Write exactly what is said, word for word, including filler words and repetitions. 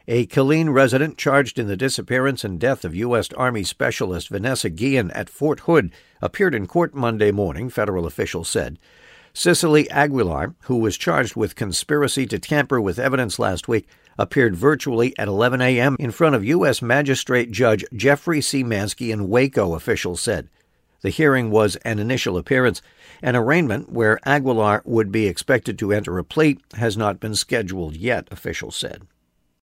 A Killeen resident charged in the disappearance and death of U S. Army Specialist Vanessa Guillen at Fort Hood appeared in court Monday morning, federal officials said. Cicely Aguilar, who was charged with conspiracy to tamper with evidence last week, appeared virtually at eleven a.m. in front of U S. Magistrate Judge Jeffrey C. Mansky in Waco, officials said. The hearing was an initial appearance. An arraignment where Aguilar would be expected to enter a plea has not been scheduled yet, officials said.